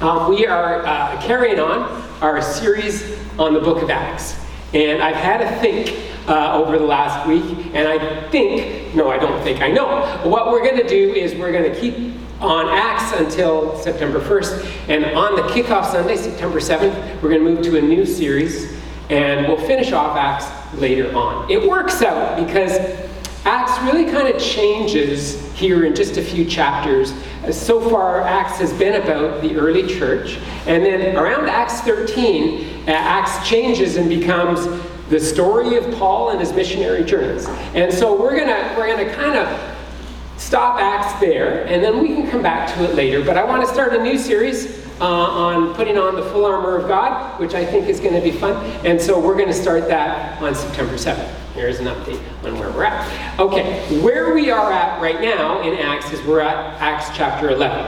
We are carrying on our series on the book of Acts. And I've had to think over the last week, and I know. What we're going to do is we're going to keep on Acts until September 1st. And on the kickoff Sunday, September 7th, we're going to move to a new series, and we'll finish off Acts later on. It works out because Acts really kind of changes here in just a few chapters. So far, Acts has been about the early church. And then around Acts 13, Acts changes and becomes the story of Paul and his missionary journeys. And so we're gonna kind of stop Acts there, and then we can come back to it later. But I want to start a new series on putting on the full armor of God, which I think is going to be fun. And so we're going to start that on September 7th. Here's an update on where we're at. Okay, where we are at right now in Acts is we're at Acts chapter 11.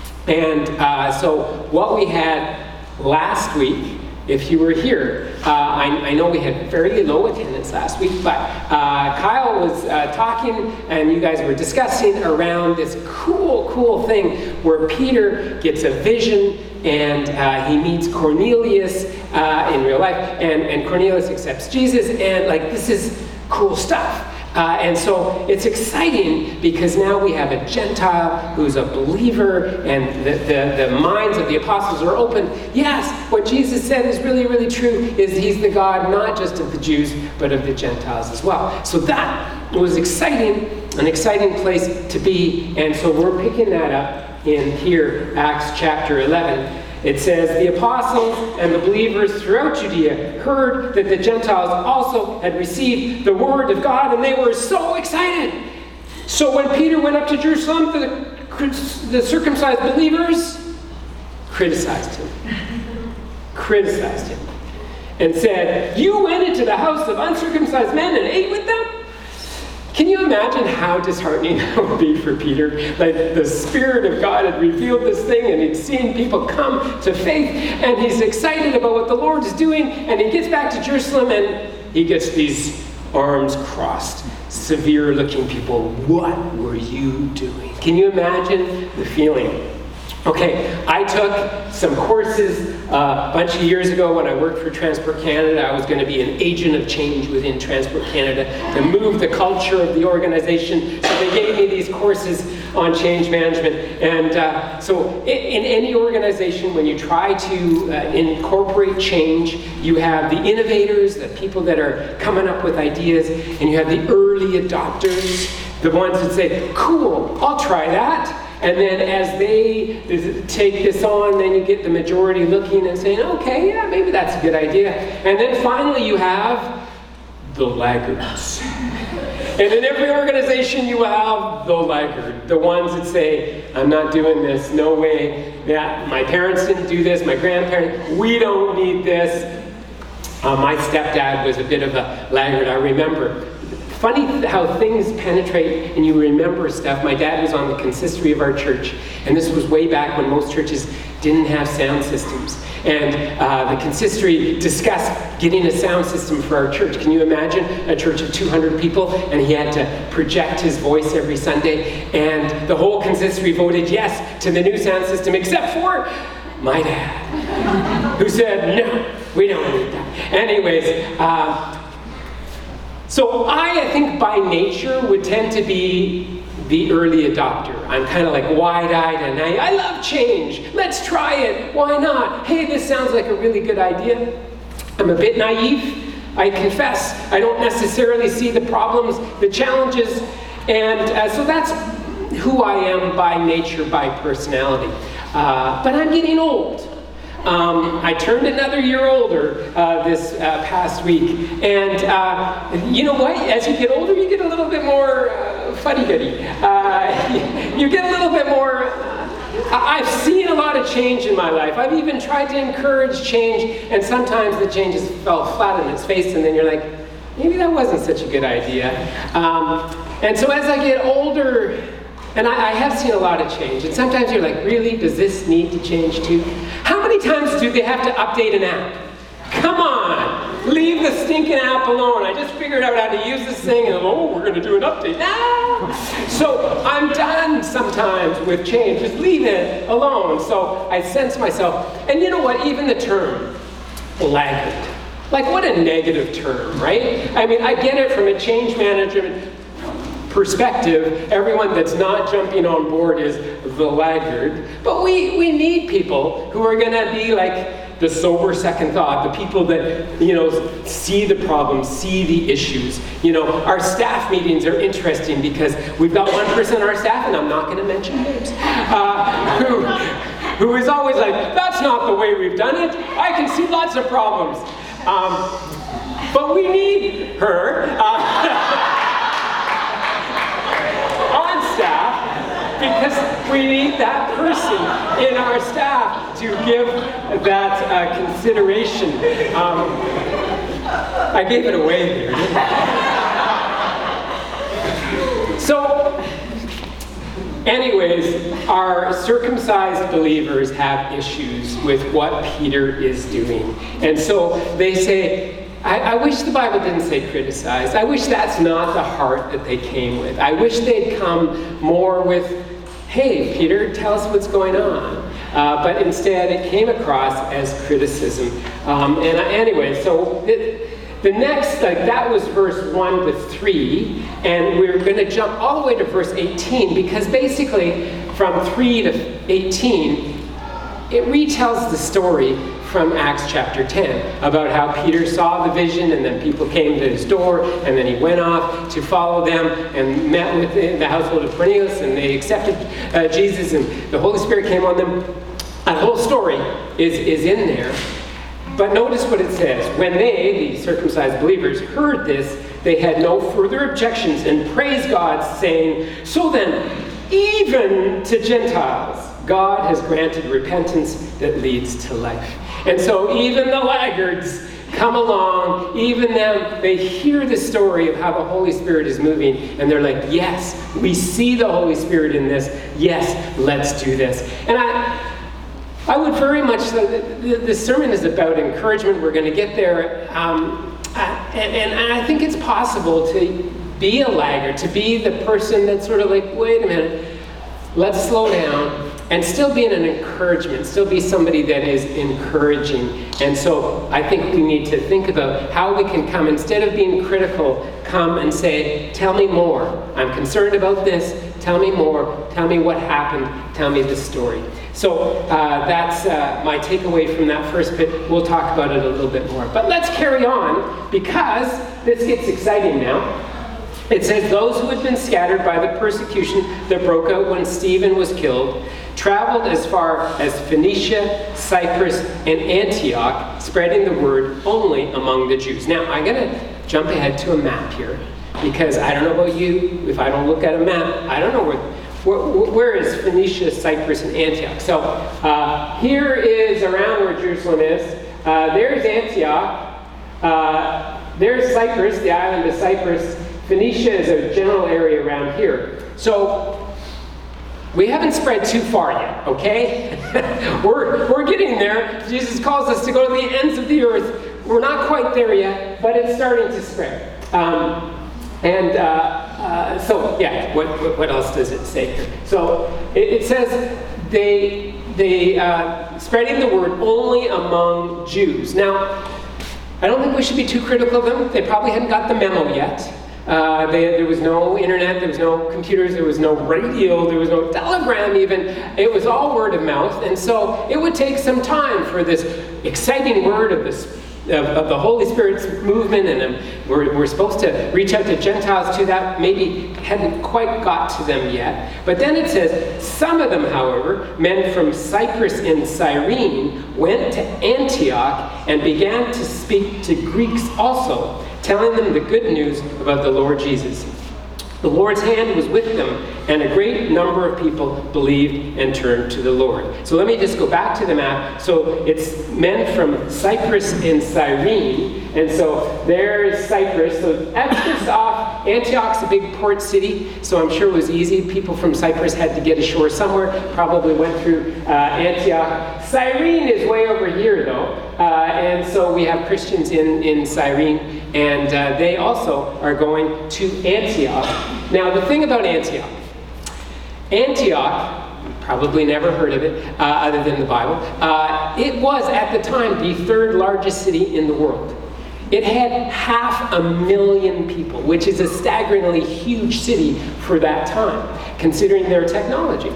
And so what we had last week, if you were here, I know we had fairly low attendance last week, but Kyle was talking and you guys were discussing around this cool thing where Peter gets a vision and he meets Cornelius in real life, and Cornelius accepts Jesus, and this is cool stuff. And so it's exciting because now we have a Gentile who's a believer, and the minds of the apostles are open. Yes, what Jesus said is really, really true, is he's the God not just of the Jews, but of the Gentiles as well. So that was exciting, an exciting place to be. And so we're picking that up in here, Acts chapter 11. It says, the apostles and the believers throughout Judea heard that the Gentiles also had received the word of God, and they were so excited. So when Peter went up to Jerusalem, the circumcised believers criticized him, and said, "You went into the house of uncircumcised men and ate with them?" Can you imagine how disheartening that would be for Peter? The Spirit of God had revealed this thing, and he'd seen people come to faith, and he's excited about what the Lord is doing, and he gets back to Jerusalem, and he gets these arms crossed, severe-looking people. What were you doing? Can you imagine the feeling? Okay, I took some courses a bunch of years ago when I worked for Transport Canada. I was going to be an agent of change within Transport Canada to move the culture of the organization. So they gave me these courses on change management. And so in any organization, when you try to incorporate change, you have the innovators, the people that are coming up with ideas, and you have the early adopters, the ones that say, cool, I'll try that. And then as they take this on, then you get the majority looking and saying, okay, yeah, maybe that's a good idea. And then finally you have the laggards. And in every organization you have the laggard, the ones that say, I'm not doing this, no way. Yeah, my parents didn't do this, my grandparents, we don't need this. My stepdad was a bit of a laggard, I remember. Funny how things penetrate and you remember stuff. My dad was on the consistory of our church, and this was way back when most churches didn't have sound systems. And the consistory discussed getting a sound system for our church. Can you imagine a church of 200 people, and he had to project his voice every Sunday, and the whole consistory voted yes to the new sound system, except for my dad, who said, no, we don't need that. Anyways, so I think by nature would tend to be the early adopter. I'm kind of wide-eyed and I love change. Let's try it. Why not? Hey, this sounds like a really good idea. I'm a bit naive. I confess. I don't necessarily see the problems, the challenges. And so that's who I am by nature, by personality. But I'm getting old. I turned another year older this past week, and you know what? As you get older, you get a little bit more fuddy-duddy. You get a little bit more. I've seen a lot of change in my life. I've even tried to encourage change, and sometimes the changes fell flat on its face, and then you're like, maybe that wasn't such a good idea. And so as I get older, and I have seen a lot of change, and sometimes you're like, really, does this need to change too? How many times do they have to update an app? Come on, leave the stinking app alone. I just figured out how to use this thing, and we're going to do an update. No! So I'm done sometimes with change. Just leave it alone. So I sense myself. And you know what? Even the term laggard. Like, what a negative term, right? I mean, I get it from a change management perspective. Everyone that's not jumping on board is the laggard. But we need people who are going to be like the sober second thought, the people that, see the problems, see the issues. Our staff meetings are interesting because we've got one person on our staff, and I'm not going to mention names, who is always like, that's not the way we've done it. I can see lots of problems. But we need her on staff because we need that person in our staff to give that consideration. I gave it away there, didn't I? So, anyways, our circumcised believers have issues with what Peter is doing. And so they say, I wish the Bible didn't say criticize. I wish that's not the heart that they came with. I wish they'd come more with, hey, Peter, tell us what's going on. But instead, it came across as criticism. Anyway, so the next, that was verse 1 to 3, and we're going to jump all the way to verse 18, because basically from 3 to 18, it retells the story from Acts chapter 10 about how Peter saw the vision, and then people came to his door, and then he went off to follow them and met with the household of Cornelius, and they accepted Jesus, and the Holy Spirit came on them. That whole story is in there. But notice what it says. When they, the circumcised believers, heard this, they had no further objections and praised God, saying, so then, even to Gentiles, God has granted repentance that leads to life. And so even the laggards come along, even them, they hear the story of how the Holy Spirit is moving, and they're like, yes, we see the Holy Spirit in this. Yes, let's do this. And I would very much, this sermon is about encouragement. We're going to get there. And I think it's possible to be a laggard, to be the person that's sort of like, wait a minute, let's slow down, and still be an encouragement, still be somebody that is encouraging. And so I think we need to think about how we can come, instead of being critical, come and say, tell me more. I'm concerned about this. Tell me more. Tell me what happened. Tell me the story. So that's my takeaway from that first bit. We'll talk about it a little bit more. But let's carry on, because this gets exciting now. It says, those who had been scattered by the persecution that broke out when Stephen was killed traveled as far as Phoenicia, Cyprus, and Antioch, spreading the word only among the Jews. Now, I'm going to jump ahead to a map here, because I don't know about you. If I don't look at a map, I don't know where is Phoenicia, Cyprus, and Antioch. So here is around where Jerusalem is. There's Antioch. There's Cyprus, the island of Cyprus. Phoenicia is a general area around here. So we haven't spread too far yet, okay? We're getting there. Jesus calls us to go to the ends of the earth. We're not quite there yet, but it's starting to spread. So yeah, what else does it say here? So it says they spreading the word only among Jews. Now, I don't think we should be too critical of them. They probably hadn't got the memo yet. There was no internet, there was no computers, there was no radio, there was no telegram even. It was all word of mouth. And so it would take some time for this exciting word of the Holy Spirit's movement, and we're supposed to reach out to Gentiles too. That maybe hadn't quite got to them yet. But then it says, some of them, however, men from Cyprus and Cyrene, went to Antioch and began to speak to Greeks also, telling them the good news about the Lord Jesus. The Lord's hand was with them, and a great number of people believed and turned to the Lord. So let me just go back to the map. So it's men from Cyprus and Cyrene, and so there's Cyprus. So that's just off. Antioch's a big port city, so I'm sure it was easy. People from Cyprus had to get ashore somewhere, probably went through Antioch. Cyrene is way over here, though, and so we have Christians in Cyrene, and they also are going to Antioch. Now, the thing about Antioch, probably never heard of it other than the Bible, it was at the time the third largest city in the world. It had 500,000 people, which is a staggeringly huge city for that time, considering their technology.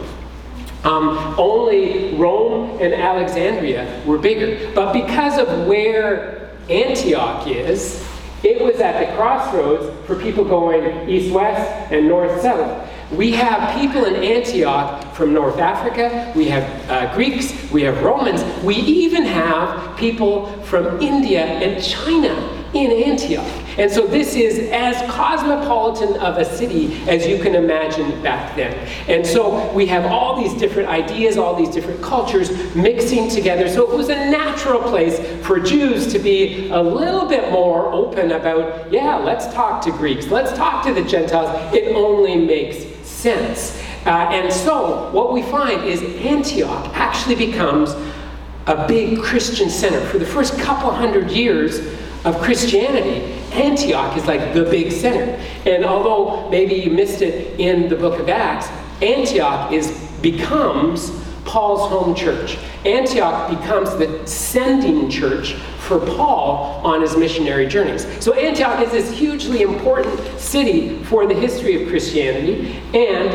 Only Rome and Alexandria were bigger. But because of where Antioch is, it was at the crossroads for people going east-west and north-south. We have people in Antioch from North Africa, we have Greeks, we have Romans, we even have people from India and China in Antioch. And so this is as cosmopolitan of a city as you can imagine back then. And so we have all these different ideas, all these different cultures mixing together. So it was a natural place for Jews to be a little bit more open about, yeah, let's talk to Greeks, let's talk to the Gentiles. It only makes sense. And so what we find is Antioch actually becomes a big Christian center. For the first couple hundred years of Christianity, Antioch is like the big center. And although maybe you missed it in the book of Acts, Antioch becomes Paul's home church. Antioch becomes the sending church for Paul on his missionary journeys. So Antioch is this hugely important city for the history of Christianity, and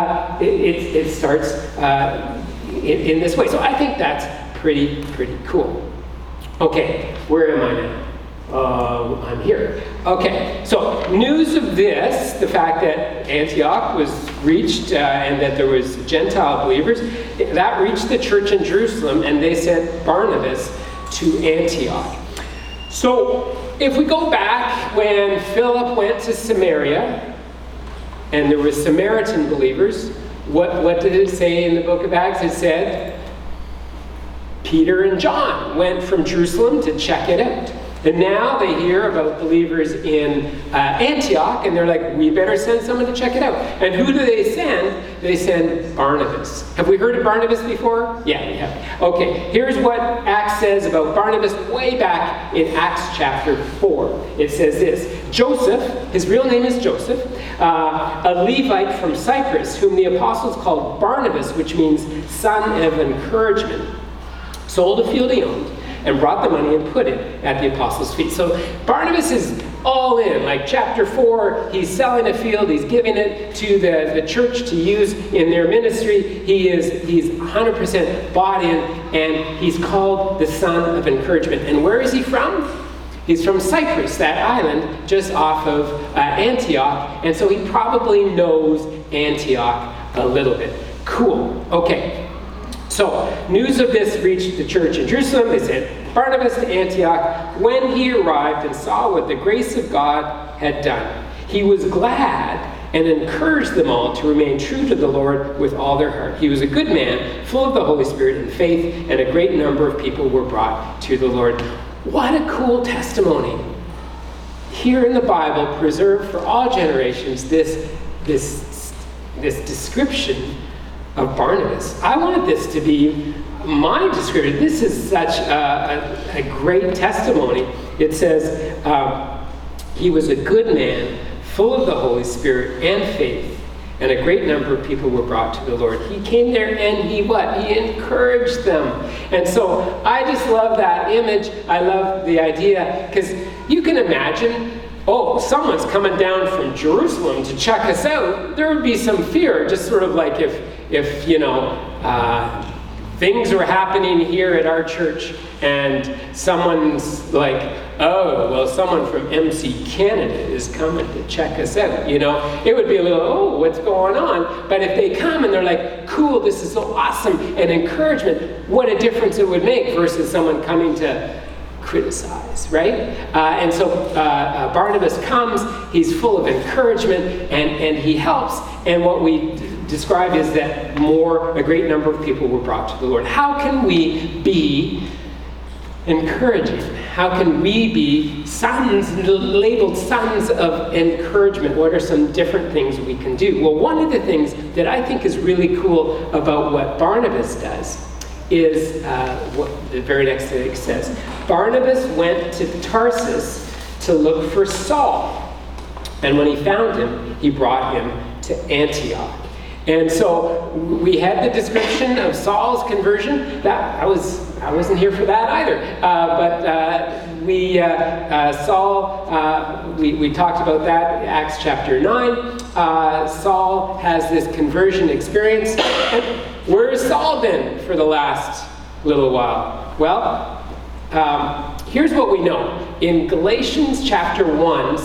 it starts in this way. So I think that's pretty cool. Okay, where am I now? I'm here. Okay, so news of this, the fact that Antioch was reached and that there was Gentile believers, that reached the church in Jerusalem, and they sent Barnabas to Antioch. So if we go back when Philip went to Samaria, and there were Samaritan believers, what did it say in the book of Acts? It said Peter and John went from Jerusalem to check it out. And now they hear about believers in Antioch, and they're like, we better send someone to check it out. And who do they send? They send Barnabas. Have we heard of Barnabas before? Yeah, we have. Okay, here's what Acts says about Barnabas way back in Acts chapter 4. It says this: Joseph, his real name is Joseph, a Levite from Cyprus, whom the apostles called Barnabas, which means son of encouragement, sold a field he owned, and brought the money and put it at the apostles' feet. So Barnabas is all in. Like chapter 4, he's selling a field, he's giving it to the church to use in their ministry. He's 100% bought in, and he's called the son of encouragement. And where is he from? He's from Cyprus, that island just off of Antioch, and so he probably knows Antioch a little bit. Cool. Okay. So, news of this reached the church in Jerusalem. They sent Barnabas to Antioch. When he arrived and saw what the grace of God had done, he was glad and encouraged them all to remain true to the Lord with all their heart. He was a good man, full of the Holy Spirit and faith, and a great number of people were brought to the Lord. What a cool testimony. Here in the Bible, preserved for all generations, this description of Barnabas. I wanted this to be my description. This is such a great testimony. It says, he was a good man, full of the Holy Spirit and faith, and a great number of people were brought to the Lord. He came there and he encouraged them. And so I just love that image. I love the idea, because you can imagine, someone's coming down from Jerusalem to check us out. There would be some fear, just sort of like if things were happening here at our church and someone's like, someone from MC Canada is coming to check us out, it would be a little, what's going on? But if they come and they're like, cool, this is so awesome, and encouragement, what a difference it would make versus someone coming to criticize, right? And so Barnabas comes, he's full of encouragement, and he helps. And what we describe is that a great number of people were brought to the Lord. How can we be encouraging? How can we be labeled sons of encouragement? What are some different things we can do? Well, one of the things that I think is really cool about what Barnabas does is what the very next thing says. Barnabas went to Tarsus to look for Saul. And when he found him, he brought him to Antioch. And so we had the description of Saul's conversion. I wasn't here for that either. We talked about that in Acts chapter 9. Saul has this conversion experience. And where has Saul been for the last little while? Well, here's what we know. In Galatians chapter 1,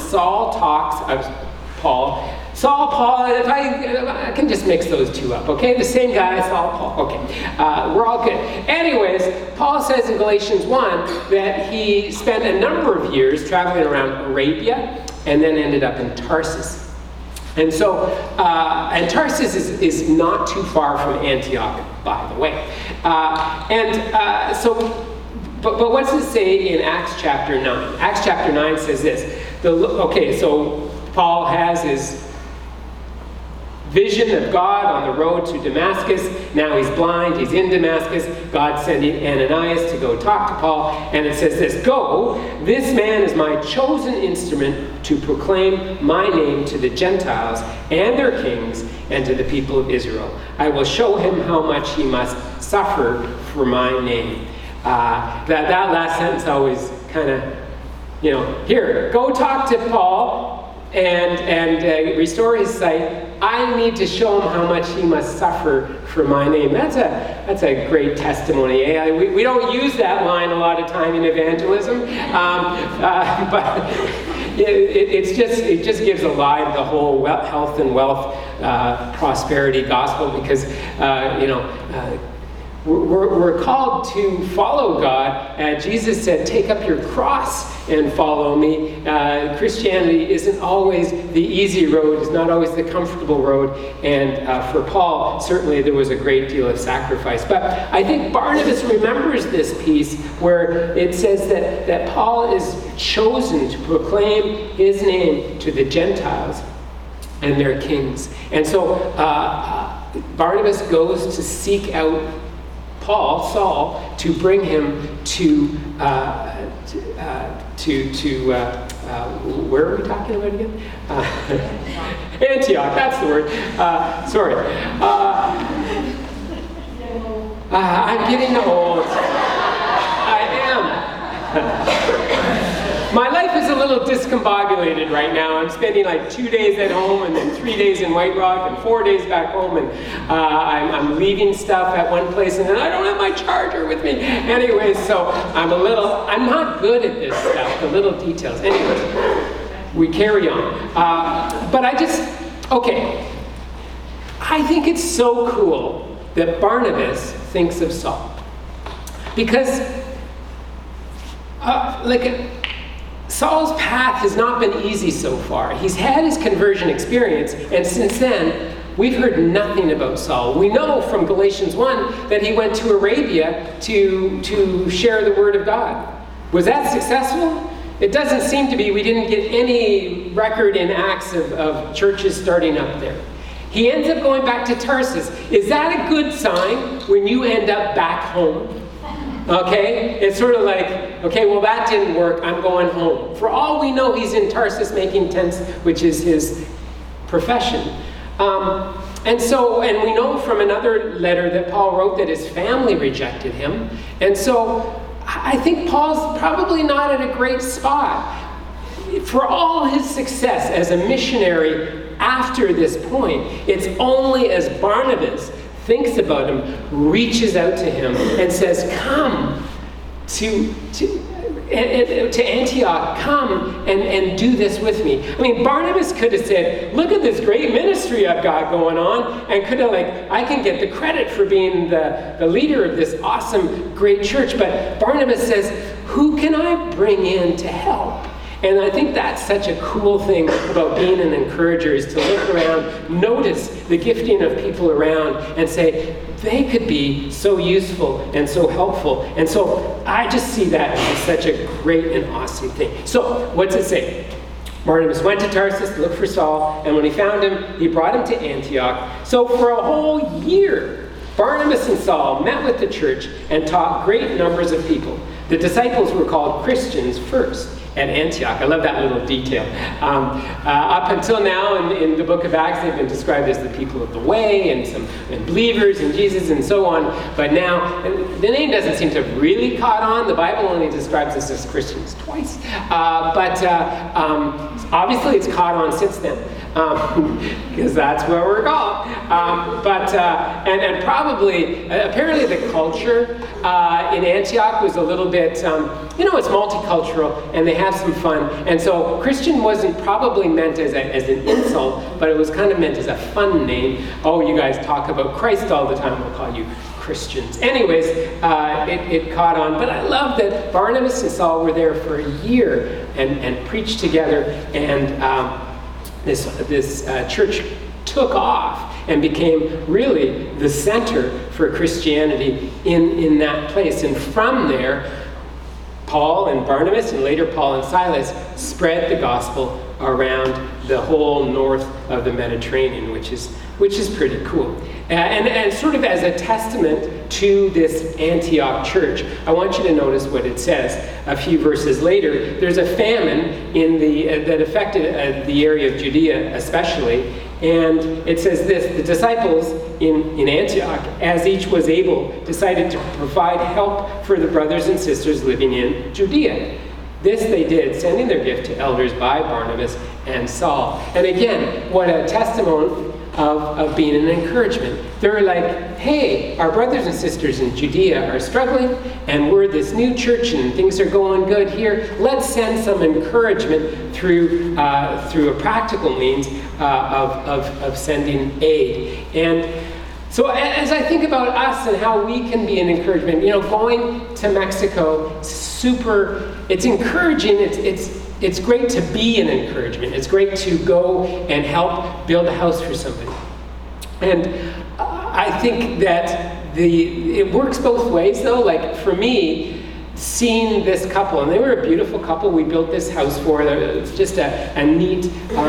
Paul, if I can just mix those two up, okay? The same guy, Saul, Paul, okay. We're all good. Anyways, Paul says in Galatians 1 that he spent a number of years traveling around Arabia and then ended up in Tarsus. And so, and Tarsus is not too far from Antioch, by the way. But what's it say in Acts chapter 9? Acts chapter 9 says this. So Paul has his vision of God on the road to Damascus. Now he's blind, he's in Damascus. God's sending Ananias to go talk to Paul. And it says this, "Go, this man is my chosen instrument to proclaim my name to the Gentiles and their kings and to the people of Israel. I will show him how much he must suffer for my name." That last sentence always kind of, here, go talk to Paul and restore his sight. I need to show him how much he must suffer for my name. That's a great testimony. Eh? We don't use that line a lot of time in evangelism, but it just gives a lie to the whole health and wealth prosperity gospel, because we're called to follow God. Jesus said, "Take up your cross and follow me." Christianity isn't always the easy road, it's not always the comfortable road. And for Paul, certainly there was a great deal of sacrifice. But I think Barnabas remembers this piece where it says that Paul is chosen to proclaim his name to the Gentiles and their kings. And so Barnabas goes to seek out Saul, to bring him to where are we talking about again? Antioch, that's the word. Sorry. I'm getting old. I am. My life is a little discombobulated right now. I'm spending like 2 days at home and then 3 days in White Rock and 4 days back home, and I'm leaving stuff at one place and then I don't have my charger with me. Anyway, so I'm not good at this stuff, the little details. Anyways, we carry on. But I think it's so cool that Barnabas thinks of Saul. Because, Saul's path has not been easy so far. He's had his conversion experience, and since then, we've heard nothing about Saul. We know from Galatians 1 that he went to Arabia to share the word of God. Was that successful? It doesn't seem to be. We didn't get any record in Acts of churches starting up there. He ends up going back to Tarsus. Is that a good sign when you end up back home? Okay? It's sort of like, okay, well that didn't work, I'm going home. For all we know, he's in Tarsus making tents, which is his profession. And we know from another letter that Paul wrote that his family rejected him. And so I think Paul's probably not at a great spot. For all his success as a missionary after this point, it's only as Barnabas thinks about him, reaches out to him, and says, "Come, to Antioch, come and do this with me. I mean, Barnabas could have said, look at this great ministry I've got going on, and could have I can get the credit for being the leader of this awesome, great church. But Barnabas says, who can I bring in to help? And I think that's such a cool thing about being an encourager, is to look around, notice the gifting of people around, and say, they could be so useful and so helpful. And so I just see that as such a great and awesome thing. So what's it say? Barnabas went to Tarsus to look for Saul, and when he found him, he brought him to Antioch. So for a whole year, Barnabas and Saul met with the church and taught great numbers of people. The disciples were called Christians first at Antioch. I love that little detail. Up until now in the book of Acts, they've been described as the people of the way and believers in Jesus and so on. But now, the name doesn't seem to have really caught on. The Bible only describes us as Christians twice. But obviously it's caught on since then. Because that's where we're called. And probably, apparently the culture in Antioch was a little bit, it's multicultural, and they have some fun. And so Christian wasn't probably meant as an insult, but it was kind of meant as a fun name. Oh, you guys talk about Christ all the time, we'll call you Christians. Anyways, it caught on. But I love that Barnabas and Saul were there for a year and preached together, and this church took off and became really the center for Christianity in that place. And from there, Paul and Barnabas, and later Paul and Silas, spread the gospel around the whole north of the Mediterranean, which is pretty cool. And sort of as a testament to this Antioch church, I want you to notice what it says. A few verses later, there's a famine that affected the area of Judea especially, and it says this: the disciples in Antioch, as each was able, decided to provide help for the brothers and sisters living in Judea. This they did, sending their gift to elders by Barnabas and Saul. And again, what a testimony of being an encouragement. They're like, hey, our brothers and sisters in Judea are struggling, and we're this new church and things are going good here. Let's send some encouragement through a practical means of sending aid. And so as I think about us and how we can be an encouragement, going to Mexico, it's encouraging. It's great to be an encouragement. It's great to go and help build a house for somebody. And I think that it works both ways, though. Like for me, seeing this couple, and they were a beautiful couple. We built this house for them. It was just a neat.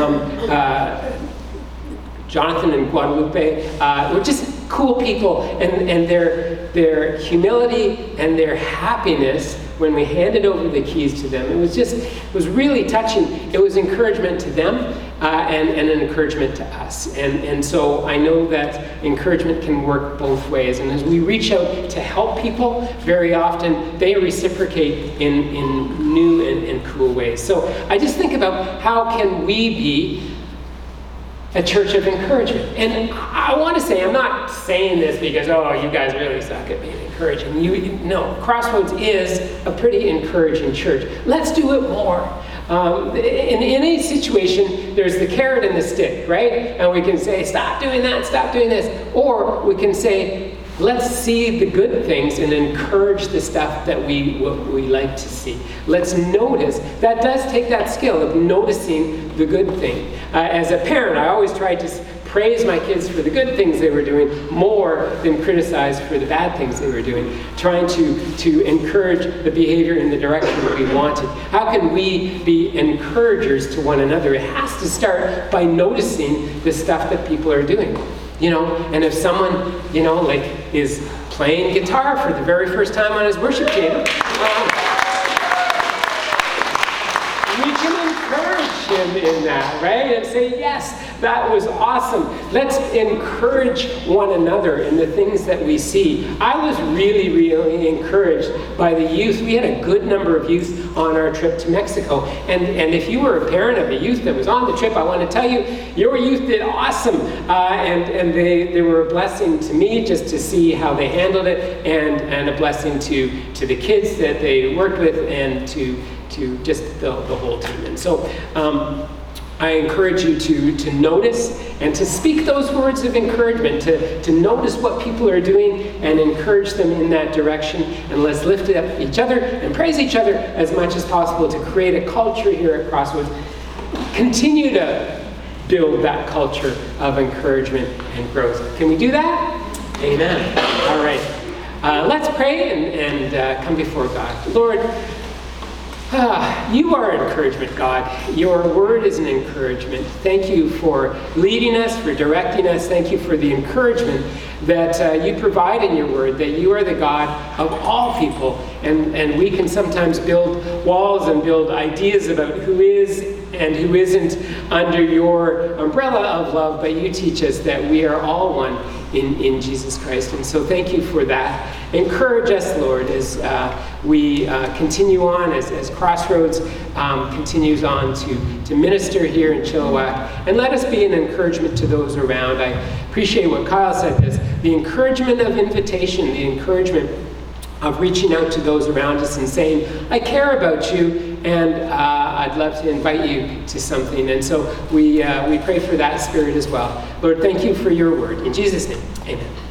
Jonathan and Guadalupe were just cool people, and their humility and their happiness when we handed over the keys to them, it was really touching. It was encouragement to them and an encouragement to us. And so I know that encouragement can work both ways. And as we reach out to help people, very often they reciprocate in new and cool ways. So I just think about how can we be a church of encouragement. And I want to say, I'm not saying this because, you guys really suck at being encouraging. No, Crossroads is a pretty encouraging church. Let's do it more. In any situation, there's the carrot and the stick, right? And we can say, stop doing that, stop doing this. Or we can say, let's see the good things and encourage the stuff that we like to see. Let's notice. That does take that skill of noticing the good thing. As a parent, I always tried to praise my kids for the good things they were doing more than criticize for the bad things they were doing, trying to encourage the behavior in the direction that we wanted. How can we be encouragers to one another? It has to start by noticing the stuff that people are doing. And if someone, is playing guitar for the very first time on his worship team, we can encourage him in that, right? And say, yes, that was awesome. let's encourage one another in the things that we see. I was really, really encouraged by the youth. We had a good number of youth on our trip to Mexico. And if you were a parent of a youth that was on the trip, I want to tell you, your youth did awesome. And they were a blessing to me just to see how they handled it, and a blessing to the kids that they worked with, and to just the whole team. And so I encourage you to notice and to speak those words of encouragement, to notice what people are doing and encourage them in that direction. And let's lift up each other and praise each other as much as possible to create a culture here at Crossroads. Continue to build that culture of encouragement and growth. Can we do that? Amen. All right. Let's pray and come before God. Lord, you are encouragement, God. Your word is an encouragement. Thank you for leading us, for directing us. Thank you for the encouragement that you provide in your word, that you are the God of all people. And we can sometimes build walls and build ideas about who is and who isn't under your umbrella of love, but you teach us that we are all one in Jesus Christ. And so thank you for that. Encourage us, Lord, as we continue on, as Crossroads continues on to minister here in Chilliwack. And let us be an encouragement to those around. I appreciate what Kyle said, the encouragement of invitation, the encouragement of reaching out to those around us and saying, I care about you, and I'd love to invite you to something. And so we pray for that spirit as well. Lord, thank you for your word. In Jesus' name, amen.